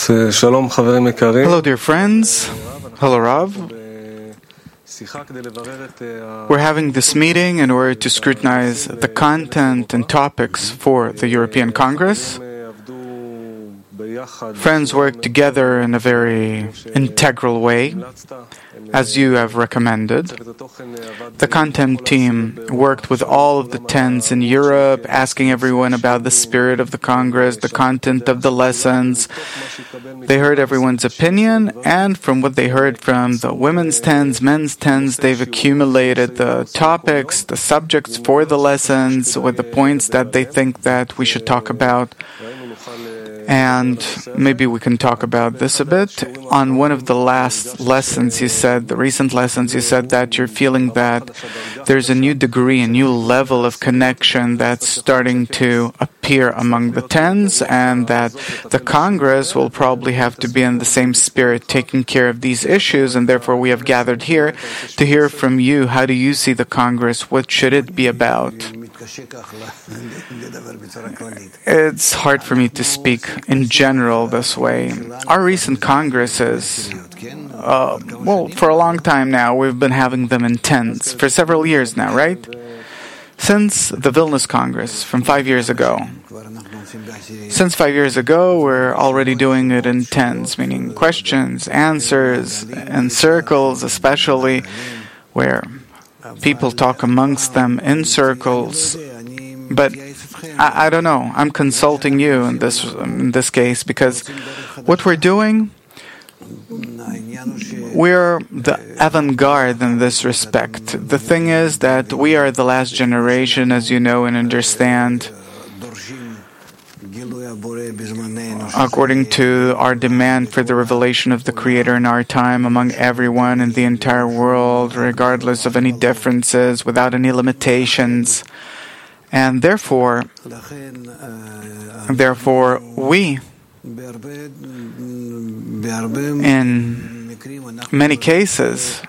Hello, dear friends. Hello, Rav. We're having this meeting in order to scrutinize the content and topics for the European Congress. Friends work together in a very integral way, as you have recommended. The content team worked with all of the TENs in Europe, asking everyone about the spirit of the Congress, the content of the lessons. They heard everyone's opinion, and from what they heard from the women's TENs, men's TENs, they've accumulated the topics, the subjects for the lessons, with the points that they think that we should talk about. And maybe we can talk about this a bit. On one of the last lessons, you said, the recent lessons, you said that you're feeling that there's a new degree, a new level of connection that's starting to appear among the TENs, and that the Congress will probably have to be in the same spirit, taking care of these issues, and therefore we have gathered here to hear from you. How do you see the Congress? What should it be about? It's hard for me to speak in general this way. Our recent congresses, for a long time now, we've been having them in TENs, for several years now, right? Since the Vilnius Congress, from 5 years ago. Since 5 years ago, we're already doing it in TENs, meaning questions, answers, and circles, especially, where people talk amongst them in circles. But I don't know. I'm consulting you in this case, because what we're doing, we're the avant-garde in this respect. The thing is that we are the last generation, as you know and understand, according to our demand for the revelation of the Creator in our time among everyone in the entire world, regardless of any differences, without any limitations. And therefore, we, in many cases,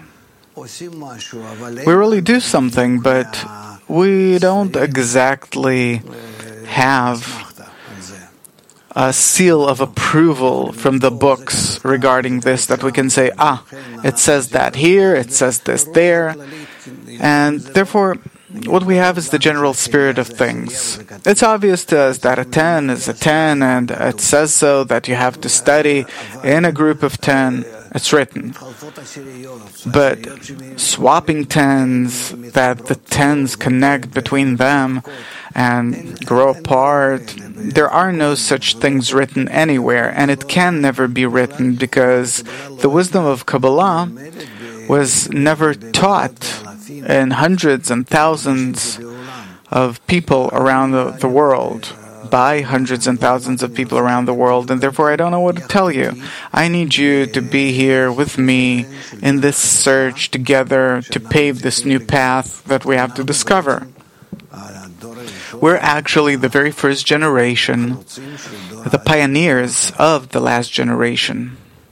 we really do something, but we don't exactly have a seal of approval from the books regarding this, that we can say, it says that here, it says this there, and therefore what we have is the general spirit of things. It's obvious to us that a 10 is a 10, and it says so, that you have to study in a group of 10. It's written. But swapping 10s, that the 10s connect between them and grow apart, there are no such things written anywhere, and it can never be written, because the wisdom of Kabbalah was never taught in hundreds and thousands of people around the world, by hundreds and thousands of people around the world, and therefore I don't know what to tell you. I need you to be here with me in this search together to pave this new path that we have to discover. We're actually the very first generation, the pioneers of the last generation.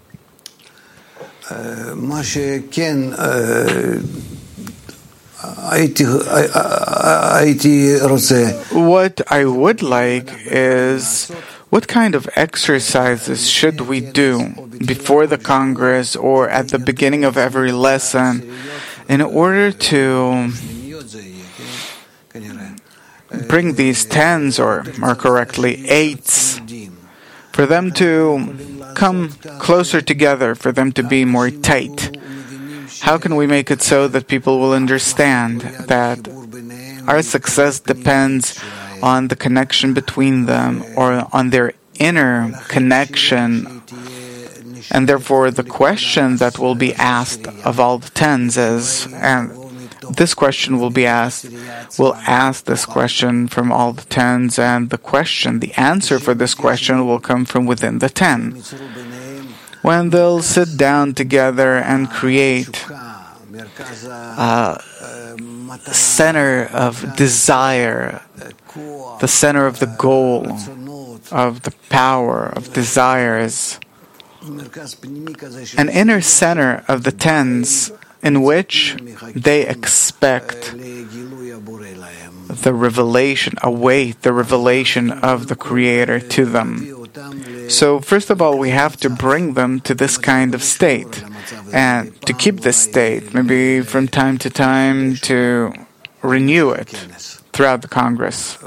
What I would like is, what kind of exercises should we do before the Congress or at the beginning of every lesson in order to bring these 10s, or more correctly 8s, for them to come closer together, for them to be more tight? How can we make it so that people will understand that our success depends on the connection between them, or on their inner connection? And therefore the question that will be asked of all the 10s is, and this question will be asked, we'll ask this question from all the 10s, and the answer for this question will come from within the 10. When they'll sit down together and create a center of desire, the center of the goal, of the power, of desires, an inner center of the 10s in which they expect the revelation, await the revelation of the Creator to them. So first of all, we have to bring them to this kind of state, and to keep this state, maybe from time to time to renew it throughout the Congress.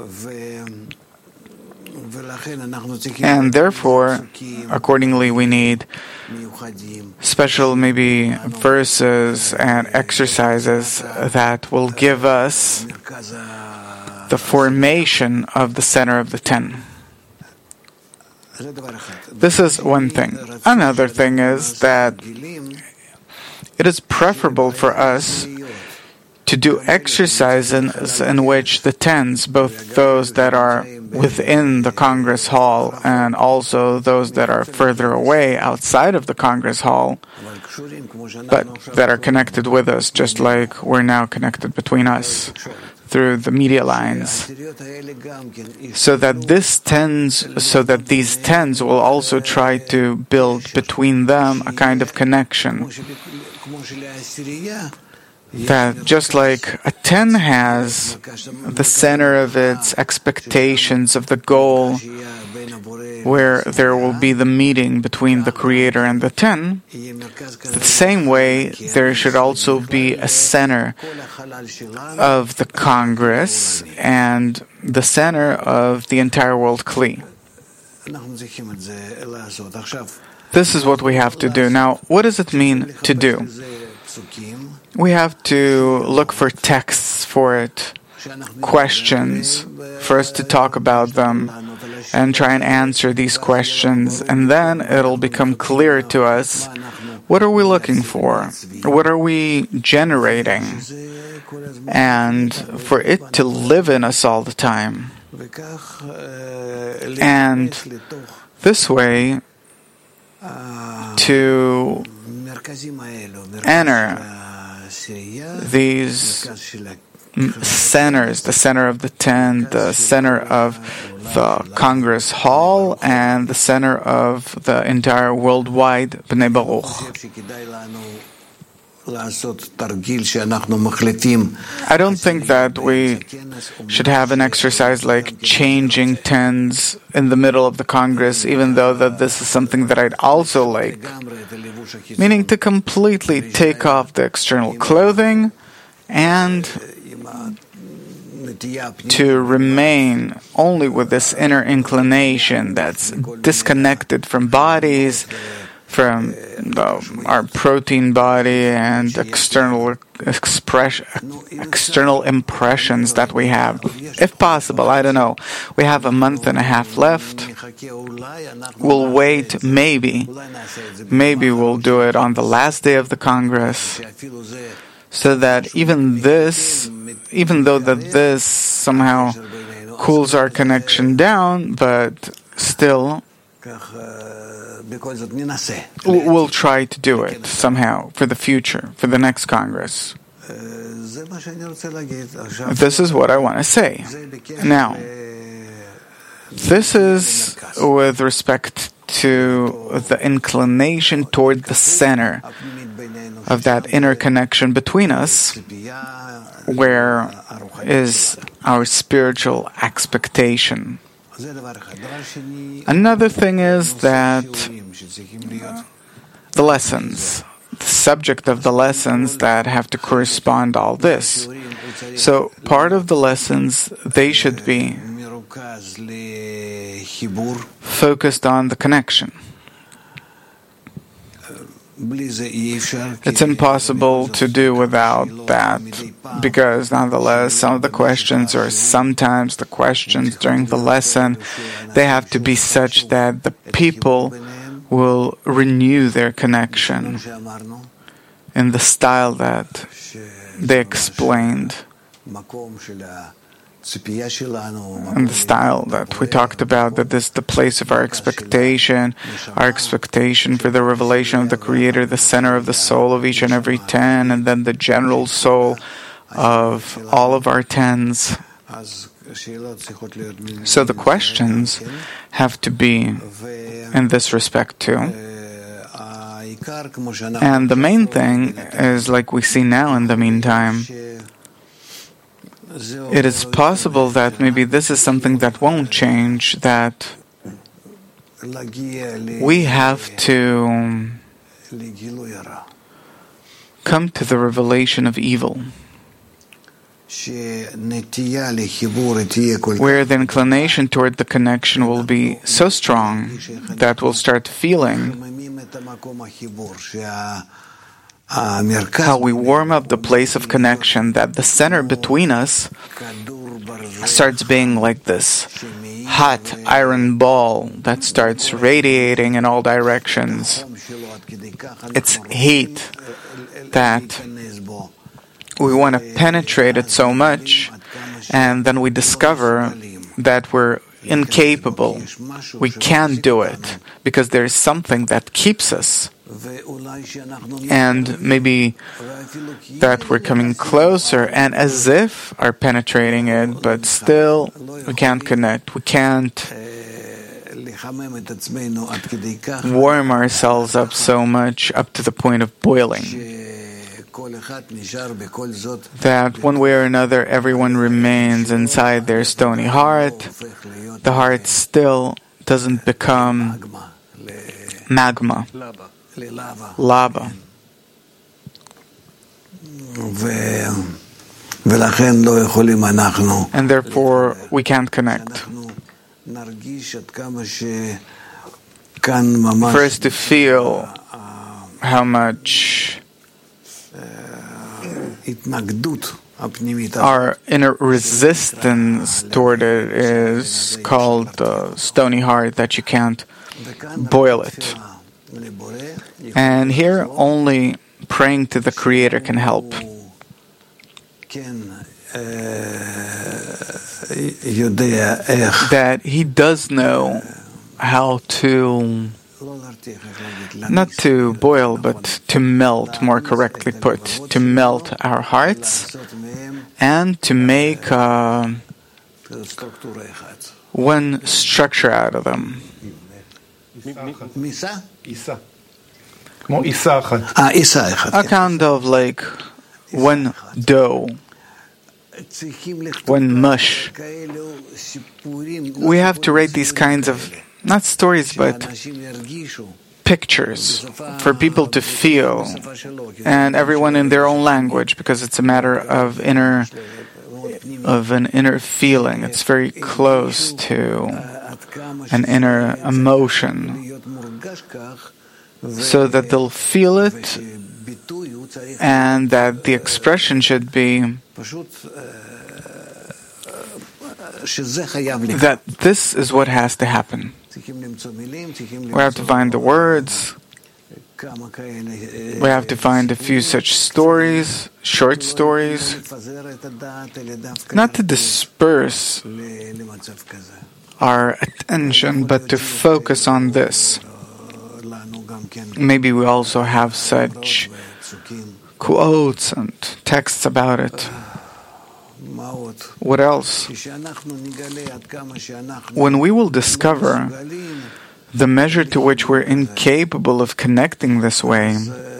And therefore, accordingly, we need special maybe verses and exercises that will give us the formation of the center of the 10. This is one thing. Another thing is that it is preferable for us to do exercises in which the 10s, both those that are within the Congress Hall and also those that are further away outside of the Congress Hall, but that are connected with us, just like we're now connected between us through the media lines, so that these 10s will also try to build between them a kind of connection. That just like a 10 has the center of its expectations of the goal, where there will be the meeting between the Creator and the 10, the same way there should also be a center of the Congress and the center of the entire world Kli. This is what we have to do. Now, what does it mean to do? We have to look for texts for it, questions, for us to talk about them and try and answer these questions, and then it'll become clear to us what are we looking for, what are we generating, and for it to live in us all the time. And this way, to enter these centers, the center of the 10, the center of the Congress Hall, and the center of the entire worldwide Bnei Baruch. I don't think that we should have an exercise like changing 10s in the middle of the Congress, even though that this is something that I'd also like. Meaning to completely take off the external clothing and to remain only with this inner inclination that's disconnected from bodies, from our protein body and external impressions that we have. If possible, I don't know. We have a month and a half left. We'll wait, maybe we'll do it on the last day of the Congress, so that even though that this somehow cools our connection down, but still we'll try to do it somehow for the future, for the next Congress. This is what I want to say. Now, this is with respect to the inclination toward the center of that inner connection between us, where is our spiritual expectation. Another thing is that the lessons, the subject of the lessons that have to correspond all this. So part of the lessons, they should be focused on the connection. It's impossible to do without that, because nonetheless some of the questions, or sometimes the questions during the lesson, they have to be such that the people will renew their connection in the style that they explained, in the style that we talked about, that this is the place of our expectation for the revelation of the Creator, the center of the soul of each and every 10, and then the general soul of all of our 10s. So the questions have to be in this respect too. And the main thing is, like we see now in the meantime, it is possible that maybe this is something that won't change, that we have to come to the revelation of evil, where the inclination toward the connection will be so strong that we'll start feeling how we warm up the place of connection, that the center between us starts being like this hot iron ball that starts radiating in all directions. It's heat that we want to penetrate it so much, and then we discover that we're incapable. We can't do it because there's something that keeps us. And maybe that we're coming closer and as if are penetrating it, but still we can't connect. We can't warm ourselves up so much up to the point of boiling, that one way or another everyone remains inside their stony heart. The heart still doesn't become magma, lava. And therefore we can't connect. For us to feel how much our inner resistance toward it is called the stony heart, that you can't boil it. And here only praying to the Creator can help. That He does know how to, not to boil, but to melt, more correctly put, to melt our hearts and to make one structure out of them. A kind of like one dough, one mush. We have to write these kinds of, not stories, but pictures for people to feel, and everyone in their own language, because it's a matter of an inner feeling. It's very close to an inner emotion, so that they'll feel it, and that the expression should be that this is what has to happen. We have to find the words. We have to find a few such stories, short stories, not to disperse our attention, but to focus on this. Maybe we also have such quotes and texts about it. What else? When we will discover the measure to which we're incapable of connecting this way,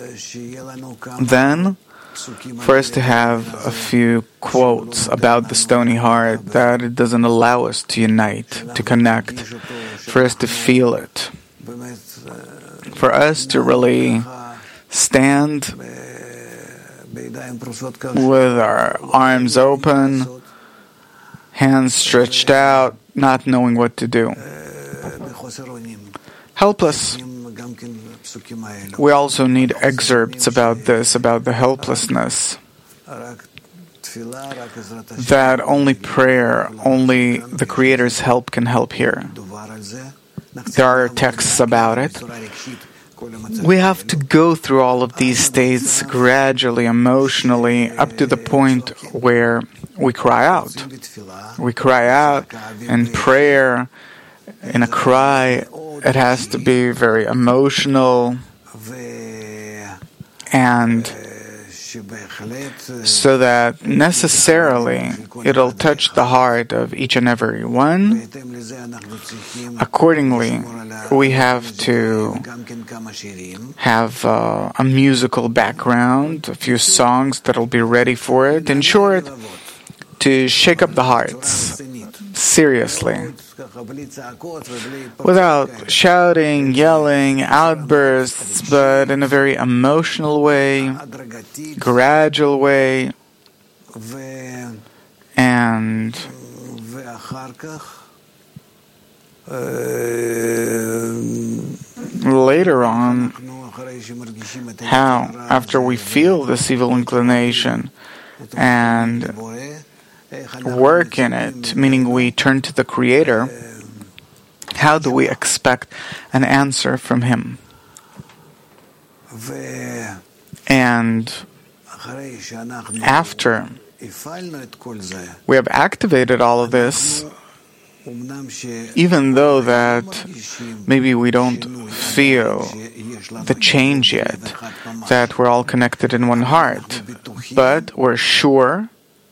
then for us to have a few quotes about the stony heart, that it doesn't allow us to unite, to connect, for us to feel it, for us to really stand with our arms open, hands stretched out, not knowing what to do. Helpless. We also need excerpts about this, about the helplessness. That only prayer, only the Creator's help can help here. There are texts about it. We have to go through all of these states gradually, emotionally, up to the point where we cry out. We cry out in prayer, in a cry. It has to be very emotional, and so that necessarily it'll touch the heart of each and every one. Accordingly, we have to have a musical background, a few songs that'll be ready for it. In short, to shake up the hearts, seriously, without shouting, yelling, outbursts, but in a very emotional way, gradual way, and later on, how, after we feel this evil inclination and work in it, meaning we turn to the Creator, how do we expect an answer from Him? And after we have activated all of this, even though that maybe we don't feel the change yet, that we're all connected in one heart, but we're sure,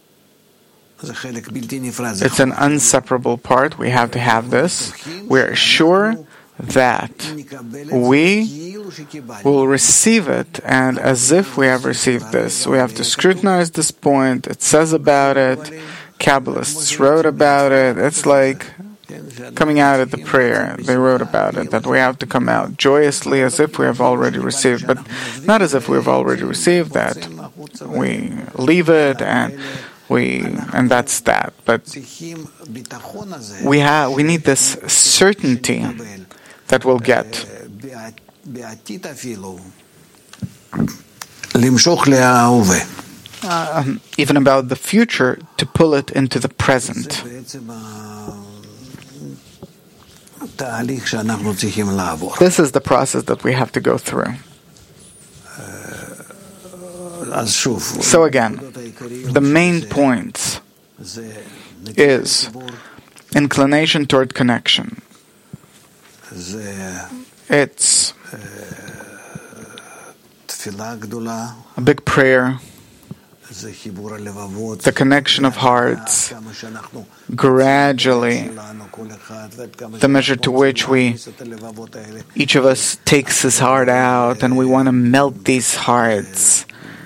it's an inseparable part, we have to have this, we're sure that we will receive it, and as if we have received this, we have to scrutinize this point, it says about it, Kabbalists wrote about it. It's like coming out of the prayer. They wrote about it, that we have to come out joyously as if we have already received, but not as if we have already received that. We leave it and that's that. But we need this certainty that we'll get. Even about the future, to pull it into the present. This is the process that we have to go through. So again, the main point is inclination toward connection. It's a big prayer, the connection of hearts, gradually, the measure to which each of us takes his heart out and we want to melt these hearts,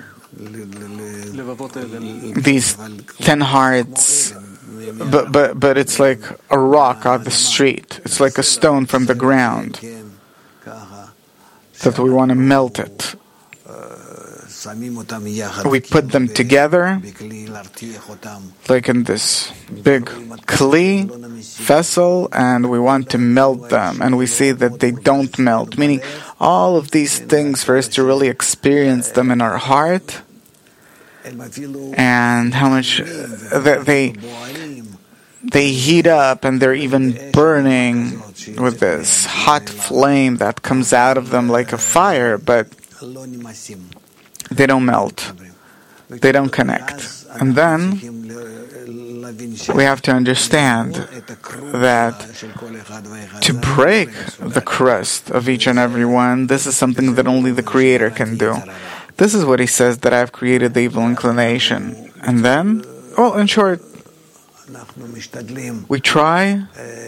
these 10 hearts, but it's like a rock off the street, it's like a stone from the ground, that we want to melt it. We put them together, like in this big kli vessel, and we want to melt them, and we see that they don't melt, meaning all of these things for us to really experience them in our heart, and how much they heat up, and they're even burning with this hot flame that comes out of them like a fire, but they don't melt, they don't connect. And then we have to understand that to break the crust of each and every one, this is something that only the Creator can do. This is what He says, that I have created the evil inclination. And then, well, in short, we try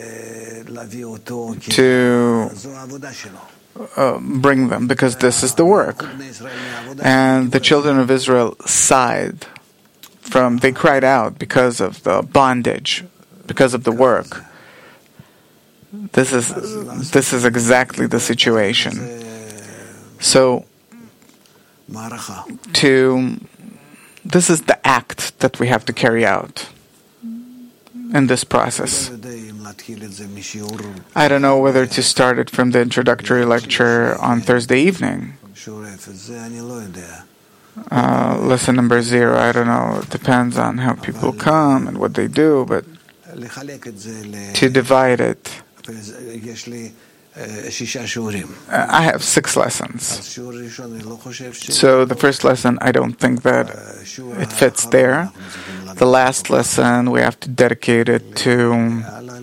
to bring them, because this is the work. And the children of Israel they cried out because of the bondage, because of the work. This is exactly the situation. So, this is the act that we have to carry out in this process. I don't know whether to start it from the introductory lecture on Thursday evening. Lesson number 0, I don't know. It depends on how people come and what they do, but to divide it. I have 6 lessons. So the first lesson, I don't think that it fits there. The last lesson, we have to dedicate it to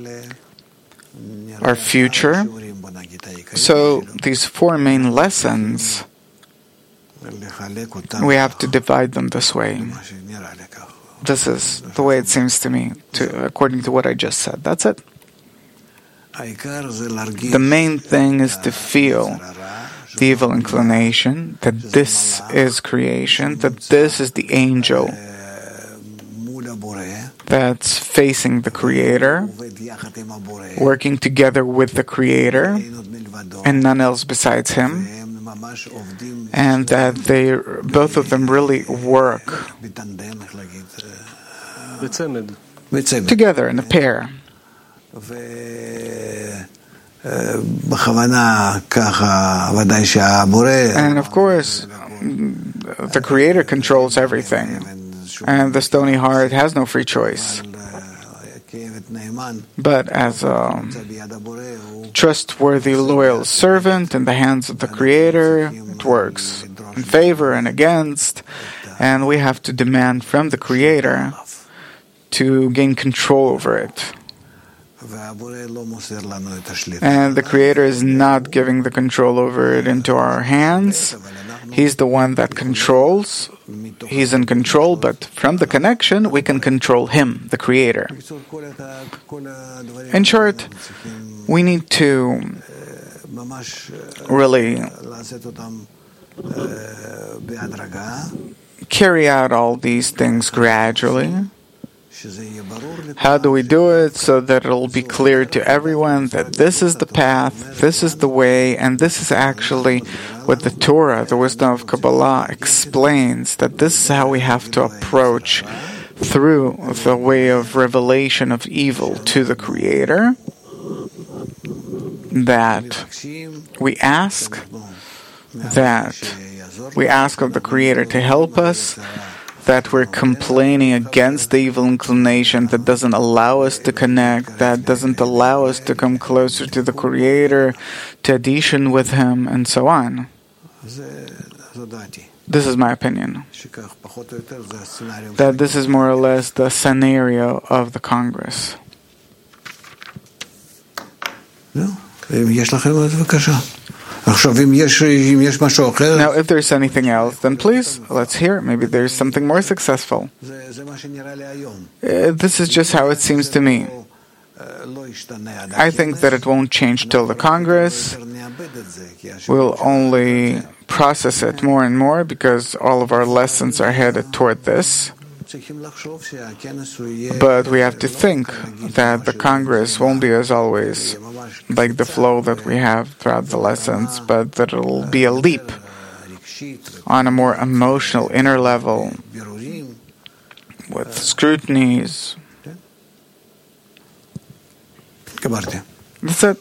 our future. So these 4 main lessons, we have to divide them this way. This is the way it seems to me, according to what I just said. That's it. The main thing is to feel the evil inclination, that this is creation, that this is the angel that's facing the Creator, working together with the Creator, and none else besides Him, and that both of them really work together in a pair. And of course, the Creator controls everything, and the stony heart has no free choice. But as a trustworthy, loyal servant in the hands of the Creator, it works in favor and against, and we have to demand from the Creator to gain control over it. And the Creator is not giving the control over it into our hands. He's the one that controls. He's in control, but from the connection, we can control Him, the Creator. In short, we need to really carry out all these things gradually. How do we do it? So that it'll be clear to everyone that this is the path, this is the way, and this is actually what the Torah, the wisdom of Kabbalah, explains, that this is how we have to approach through the way of revelation of evil to the Creator, that we ask of the Creator to help us, that we're complaining against the evil inclination that doesn't allow us to connect, that doesn't allow us to come closer to the Creator, to addition with Him, and so on. This is my opinion. That this is more or less the scenario of the Congress. Now, if there's anything else, then please, let's hear it. Maybe there's something more successful. This is just how it seems to me. I think that it won't change till the Congress. We'll only process it more and more because all of our lessons are headed toward this. But we have to think that the Congress won't be, as always, like the flow that we have throughout the lessons, but that it'll be a leap on a more emotional inner level with scrutinies. That's it.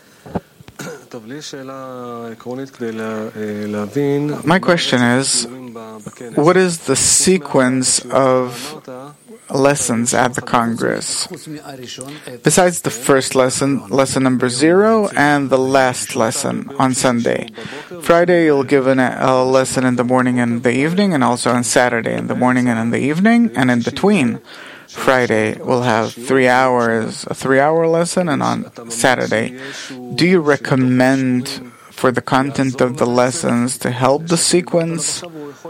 My question is, what is the sequence of lessons at the Congress? Besides the first lesson, lesson number 0, and the last lesson on Sunday. Friday you'll give a lesson in the morning and the evening, and also on Saturday in the morning and in the evening, and in between Friday we'll have 3 hours, a 3-hour lesson, and on Saturday. Do you recommend for the content of the lessons to help the sequence?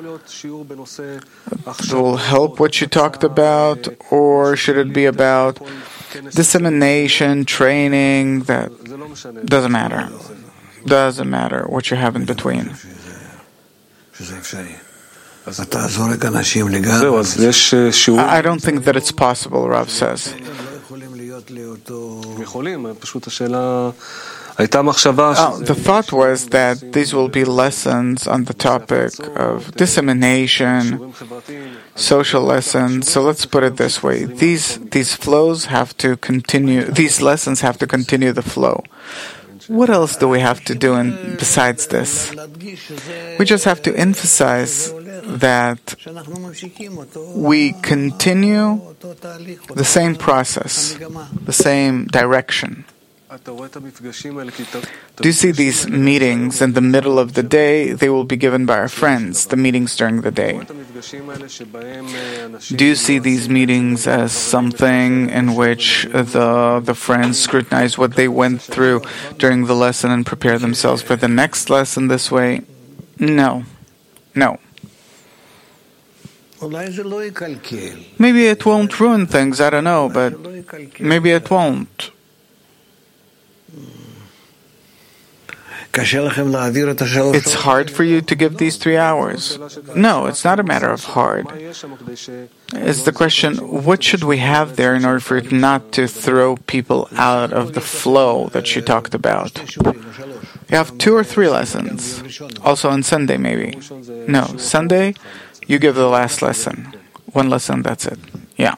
It will help what you talked about, or should it be about dissemination, training? That doesn't matter. Doesn't matter what you have in between. I don't think that it's possible, Rav says. The thought was that these will be lessons on the topic of dissemination, social lessons. So let's put it this way. These flows have to continue, these lessons have to continue the flow. What else do we have to do besides this? We just have to emphasize that we continue the same process, the same direction. Do you see these meetings in the middle of the day? They will be given by our friends, the meetings during the day. Do you see these meetings as something in which the friends scrutinize what they went through during the lesson and prepare themselves for the next lesson this way? No. Maybe it won't ruin things, I don't know, but maybe it won't. It's hard for you to give these 3 hours. No, it's not a matter of hard. It's the question, what should we have there in order for it not to throw people out of the flow that you talked about? You have 2 or 3 lessons. Also on Sunday, maybe. No, Sunday, you give the last lesson. 1 lesson, that's it. Yeah.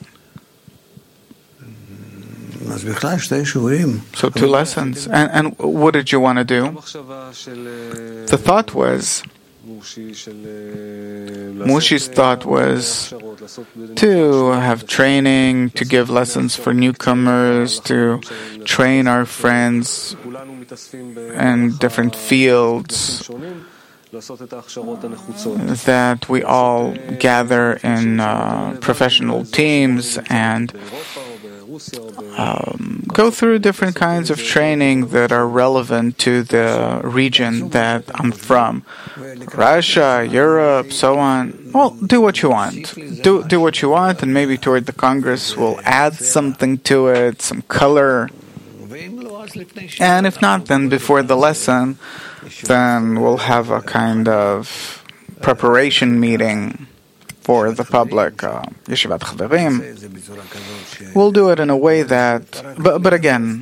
So 2 lessons. And what did you want to do? The thought was, Mushi's thought was to have training, to give lessons for newcomers, to train our friends in different fields, that we all gather in professional teams and go through different kinds of training that are relevant to the region that I'm from. Russia, Europe, so on. Well, do what you want. Do what you want, and maybe toward the Congress we'll add something to it, some color. And if not, then before the lesson, then we'll have a kind of preparation meeting for the public, Yeshivat Chaverim. We'll do it in a way that, but again,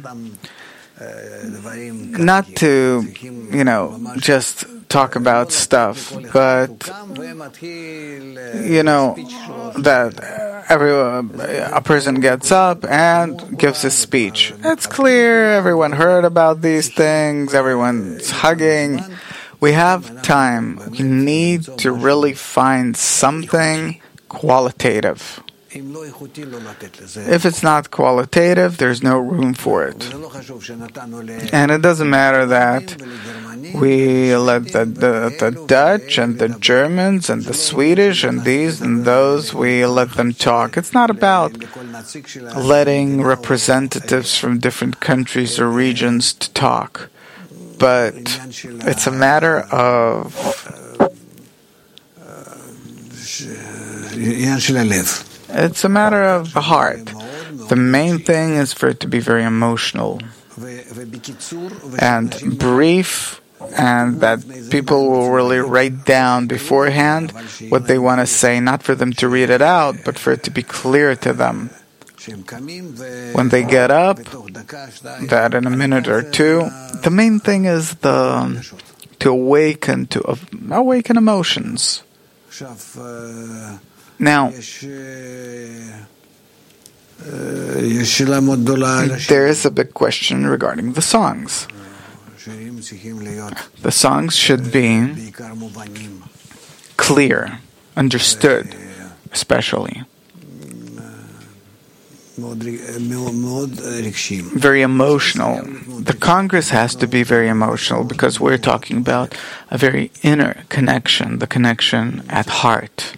not to, just talk about stuff, but, that a person gets up and gives a speech. It's clear, everyone heard about these things, everyone's hugging. We have time. We need to really find something qualitative. If it's not qualitative, there's no room for it. And it doesn't matter that we let the Dutch and the Germans and the Swedish and these and those, we let them talk. It's not about letting representatives from different countries or regions to talk. But it's a matter of the heart. The main thing is for it to be very emotional and brief, and that people will really write down beforehand what they want to say, not for them to read it out, but for it to be clear to them. When they get up, that in a minute or 2, the main thing is to awaken emotions. Now, there is a big question regarding the songs. The songs should be clear, understood, especially. Very emotional. The Congress has to be very emotional because we're talking about a very inner connection, the connection at heart.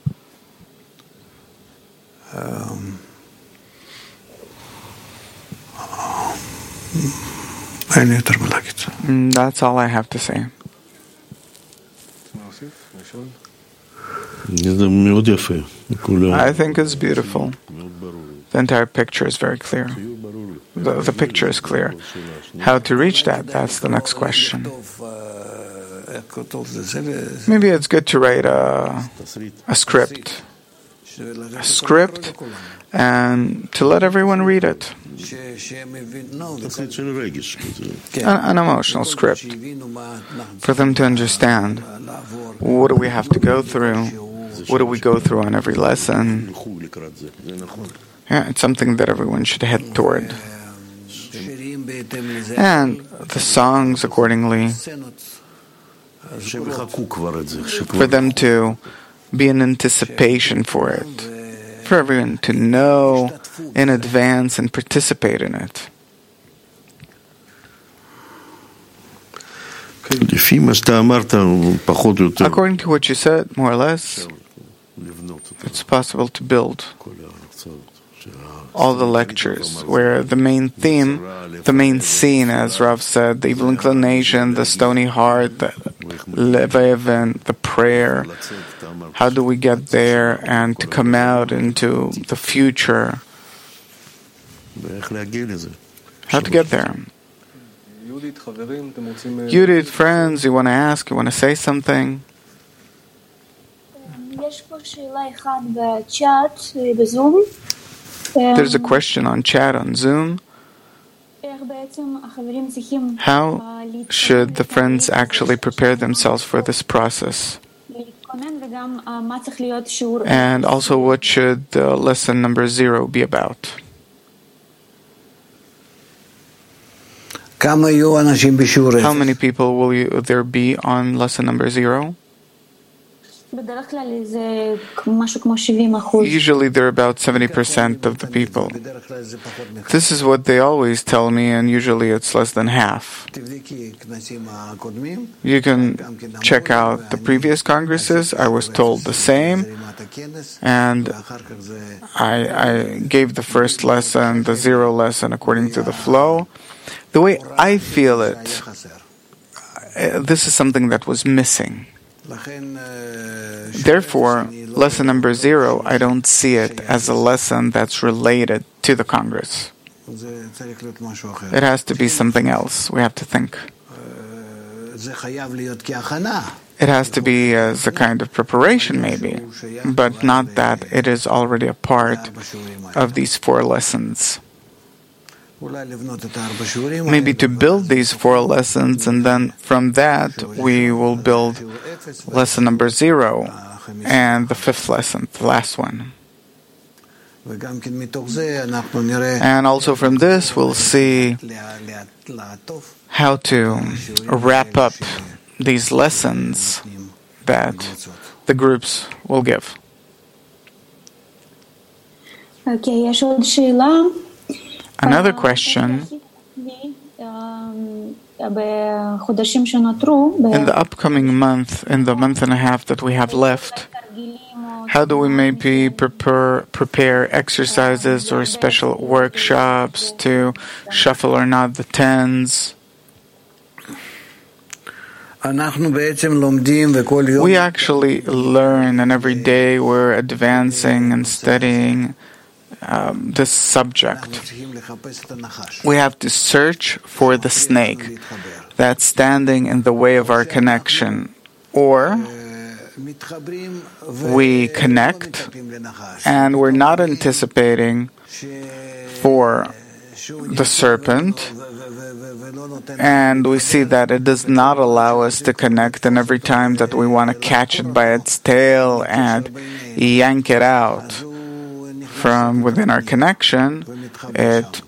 That's all I have to say. I think it's beautiful. The entire picture is very clear. The picture is clear. How to reach that? That's the next question. Maybe it's good to write a script. A script, and to let everyone read it. An emotional script for them to understand what do we have to go through, what do we go through on every lesson. Yeah, it's something that everyone should head toward. And the songs accordingly, for them to be in anticipation for it, for everyone to know in advance and participate in it. According to what you said, more or less, it's possible to build all the lectures where the main theme, the main scene, as Rav said, the evil inclination, the stony heart, the lev, the prayer. How do we get there and to come out into the future? How to get there? Yudit, friends, you want to ask, you want to say something? There's a question on chat on Zoom. How should the friends actually prepare themselves for this process? And also, what should lesson number 0 be about? How many people will there be on lesson number 0? Usually there are about 70% of the people. This is what they always tell me, and usually it's less than half. You can check out the previous congresses. I was told the same, and I gave the first lesson, the 0 lesson, according to the flow. The way I feel it, this is something that was missing. Therefore, lesson number 0, I don't see it as a lesson that's related to the Congress. It has to be something else. We have to think. It has to be as a kind of preparation, maybe, but not that it is already a part of these 4 lessons. Maybe to build these 4 lessons, and then from that we will build lesson number 0 and the 5th lesson, the last one. And also from this we'll see how to wrap up these lessons that the groups will give. Another question: in the upcoming month, in the month and a half that we have left, how do we maybe prepare exercises or special workshops to shuffle or knot the tens? We actually learn, and every day we're advancing and studying this subject. We have to search for the snake that's standing in the way of our connection, or we connect and we're not anticipating for the serpent, and we see that it does not allow us to connect, and every time that we want to catch it by its tail and yank it out from within our connection, it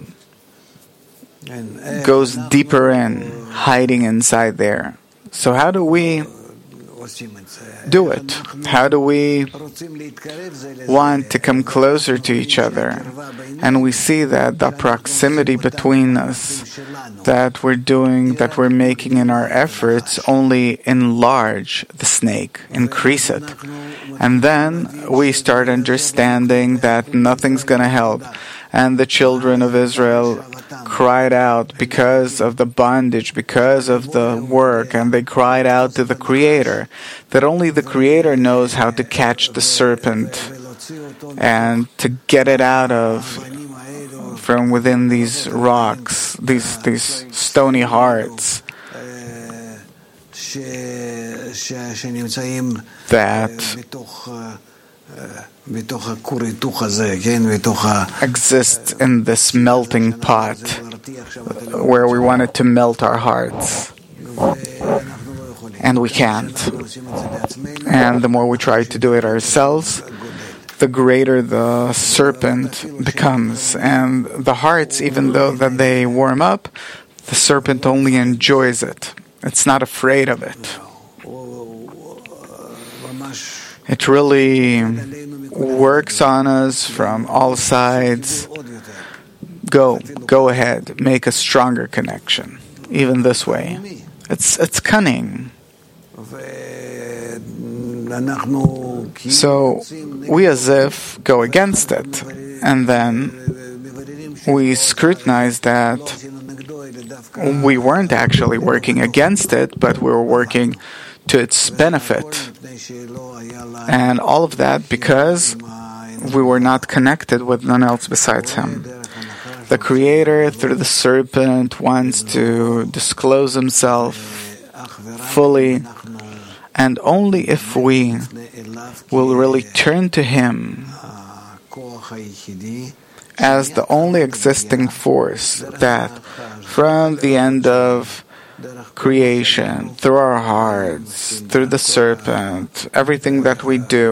goes deeper in, hiding inside there. So how do we do it? How do we want to come closer to each other? And we see that the proximity between us that we're making in our efforts only enlarge the snake, increase it. And then we start understanding that nothing's going to help. And the children of Israel cried out because of the bondage, because of the work, and they cried out to the Creator, that only the Creator knows how to catch the serpent and to get it out from within these rocks, these stony hearts that exist in this melting pot where we wanted to melt our hearts, and we can't. And the more we try to do it ourselves, the greater the serpent becomes. And the hearts, even though that they warm up, the serpent only enjoys it. It's not afraid of it. It really works on us from all sides. Go ahead, make a stronger connection, even this way. It's cunning. So we as if go against it, and then we scrutinize that we weren't actually working against it, but we were working to its benefit. And all of that because we were not connected with none else besides Him. The Creator, through the serpent, wants to disclose himself fully, and only if we will really turn to him as the only existing force that from the end of creation, through our hearts, through the serpent, everything that we do,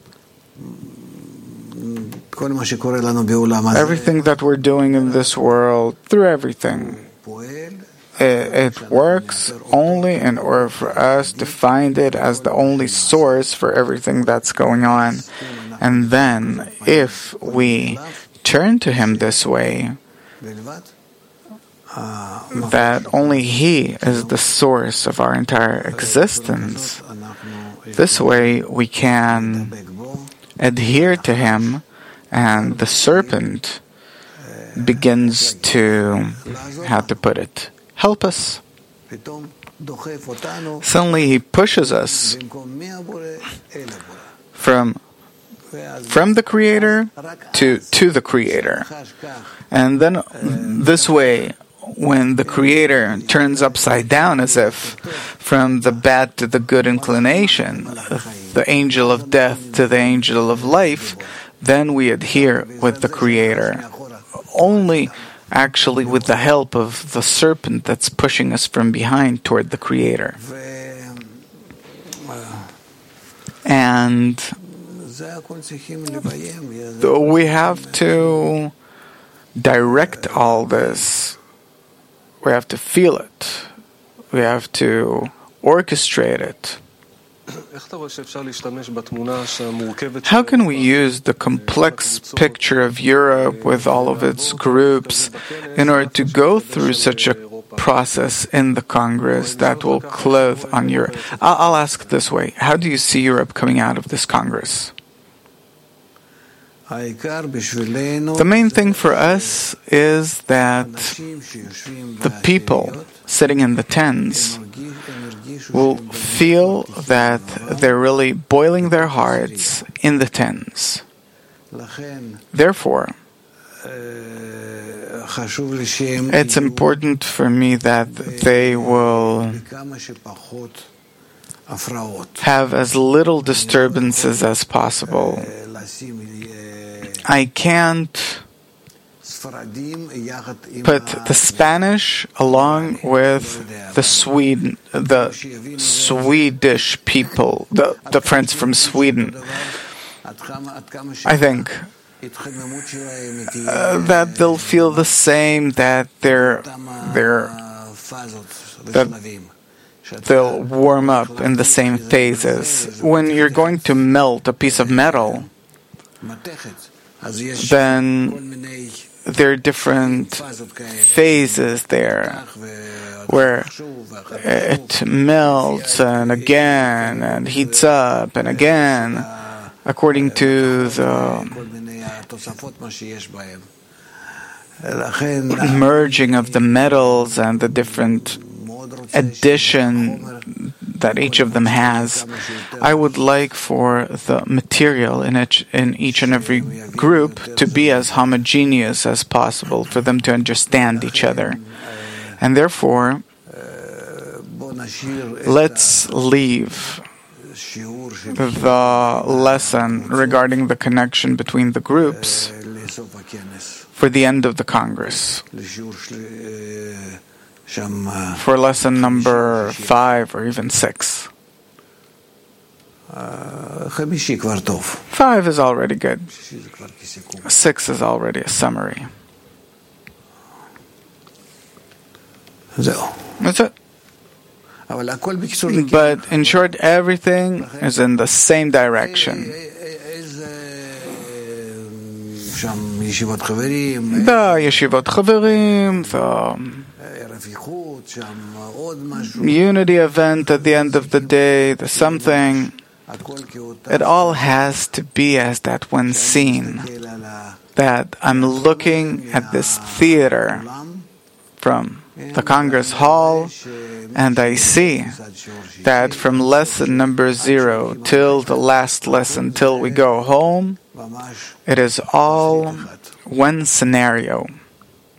everything that we're doing in this world, through everything, it works only in order for us to find it as the only source for everything that's going on. And then, if we turn to him this way, that only he is the source of our entire existence, this way we can adhere to him, and the serpent begins to, how to put it, help us. Suddenly he pushes us from the Creator to the Creator. And then this way, when the Creator turns upside down, as if from the bad to the good inclination, the angel of death to the angel of life, then we adhere with the Creator. Only actually with the help of the serpent that's pushing us from behind toward the Creator. And we have to direct all this. We have to feel it. We have to orchestrate it. How can we use the complex picture of Europe with all of its groups in order to go through such a process in the Congress that will clothe on Europe? I'll ask this way. How do you see Europe coming out of this Congress? The main thing for us is that the people sitting in the tents will feel that they're really boiling their hearts in the tents. Therefore, it's important for me that they will have as little disturbances as possible. I can't put the Spanish along with the Swedish people, the friends from Sweden. I think that they'll feel the same, that they'll warm up in the same phases. When you're going to melt a piece of metal, then there are different phases there where it melts and again and heats up and again according to the merging of the metals and the different addition that each of them has. I would like for the material in each and every group to be as homogeneous as possible, for them to understand each other. And therefore, let's leave the lesson regarding the connection between the groups for the end of the Congress. For lesson number 5 or even 6. 5 is already good. 6 is already a summary. That's it. But in short, everything is in the same direction. The Yeshivot Chaverim, the unity event at the end of the day, the something, it all has to be as that one scene, that I'm looking at this theater from the Congress Hall, and I see that from lesson number 0 till the last lesson, till we go home, it is all one scenario.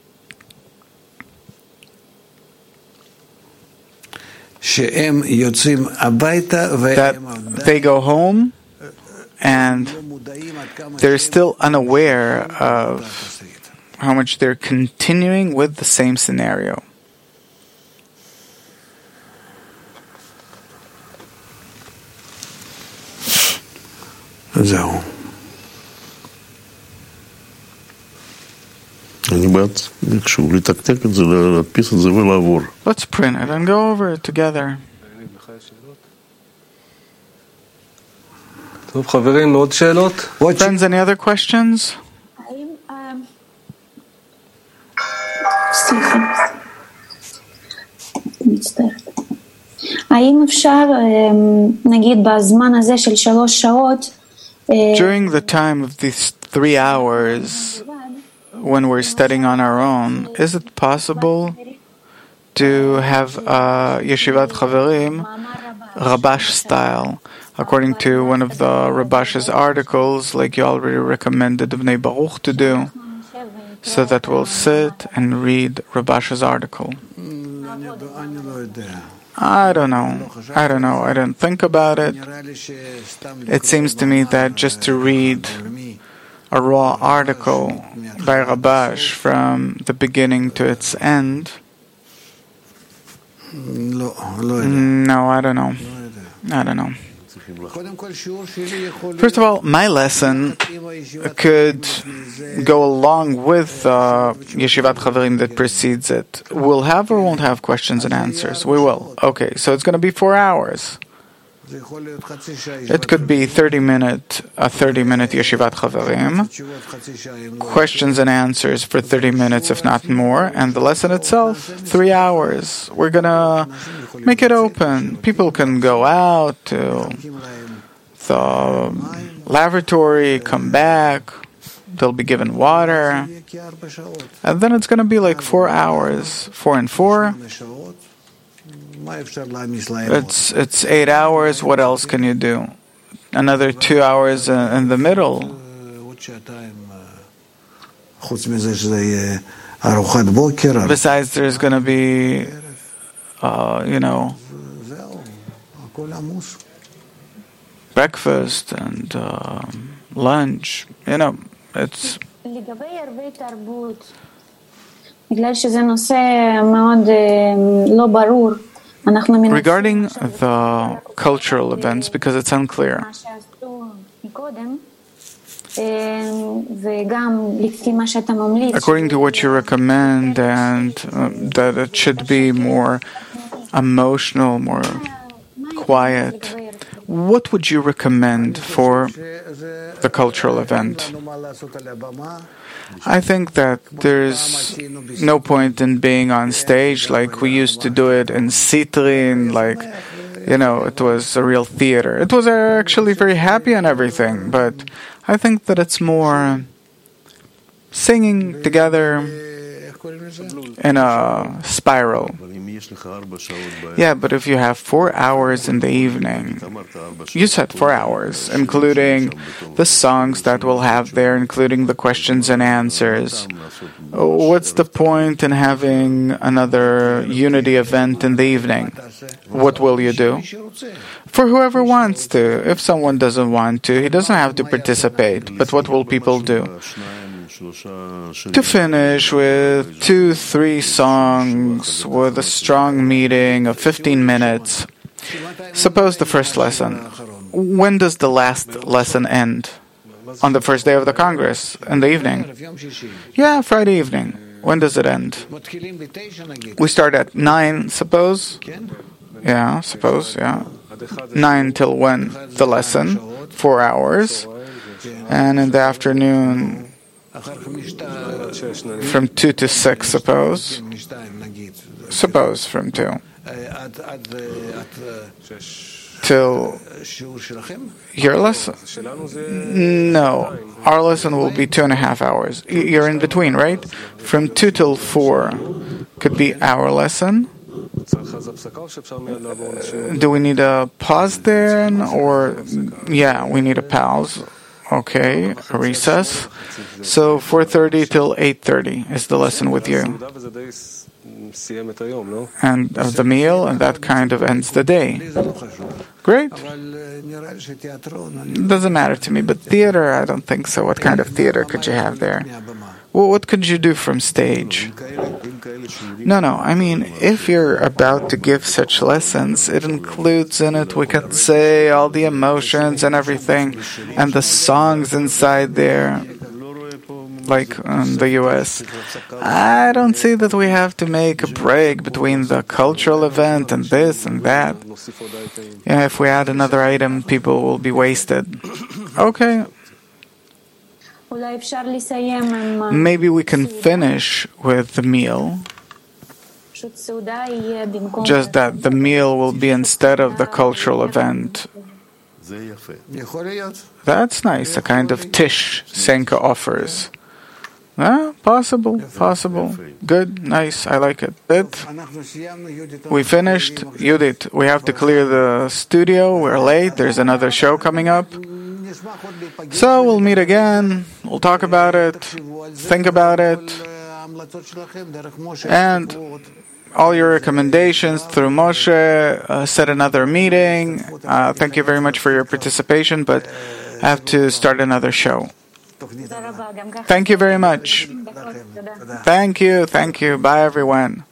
that they go home and they're still unaware of how much they're continuing with the same scenario. זהו. אני בעד, איכשהו, לתקתק את זה, להדפיס את זה ולעבור. Let's print it and go over it together. טוב, חברים, עוד שאלות? Friends, any other questions? סליחה. מצטערת. האם אפשר, נגיד, בזמן הזה של 3 שעות, During the time of these 3 hours, when we're studying on our own, is it possible to have Yeshivat Chaverim Rabash style, according to one of the Rabash's articles, like you already recommended Bnei Baruch to do, so that we'll sit and read Rabash's article? I don't know. I didn't think about it. It seems to me that just to read a raw article by Rabash from the beginning to its end, no, I don't know. First of all, my lesson could go along with Yeshivat Chaverim that precedes it. We'll have or won't have questions and answers? We will. Okay, so it's going to be 4 hours. It could be a 30-minute Yeshivat Chaverim, questions and answers for 30 minutes, if not more, and the lesson itself, 3 hours. We're going to make it open. People can go out to the lavatory, come back, they'll be given water, and then it's going to be like 4 hours, 4 and 4. It's 8 hours. What else can you do? Another 2 hours in the middle. Besides, there's going to be, breakfast and lunch. It's. בגלל שזה נושא מאוד לא ברור. Regarding the cultural events, because it's unclear, according to what you recommend, and that it should be more emotional, more quiet, what would you recommend for the cultural event? I think that there's no point in being on stage like we used to do it in Sitrin, it was a real theater. It was actually very happy and everything, but I think that it's more singing together in a spiral. Yeah, but if you have 4 hours in the evening, you said 4 hours, including the songs that we'll have there, including the questions and answers. What's the point in having another unity event in the evening? What will you do? For whoever wants to. If someone doesn't want to, he doesn't have to participate. But what will people do? To finish with 2-3 songs with a strong meeting of 15 minutes. Suppose the first lesson. When does the last lesson end? On the first day of the Congress, in the evening. Yeah, Friday evening. When does it end? We start at 9, suppose? Yeah, suppose, yeah. 9 till when? The lesson, 4 hours. And in the afternoon, from 2 to 6, suppose. Suppose from 2. Till your lesson? No. Our lesson will be 2.5 hours. You're in between, right? From 2 till 4 could be our lesson. Do we need a pause there? Or, yeah, we need a pause. Okay, a recess. So 4:30 till 8:30 is the lesson with you. and of the meal, and that kind of ends the day. Great. Doesn't matter to me, but theater, I don't think so. What kind of theater could you have there? Well, what could you do from stage? No, I mean, if you're about to give such lessons, it includes in it, we could say, all the emotions and everything, and the songs inside there, like in the US. I don't see that we have to make a break between the cultural event and this and that. Yeah, if we add another item, people will be wasted. Okay. Maybe we can finish with the meal. Just that the meal will be instead of the cultural event. That's nice, a kind of tish Senka offers. Possible. Good, nice, I like it. We finished. Judith, we have to clear the studio. We're late. There's another show coming up. So we'll meet again. We'll talk about it, think about it, and all your recommendations through Moshe. Set another meeting. Thank you very much for your participation, but I have to start another show. Thank you very much. Thank you. Bye, everyone.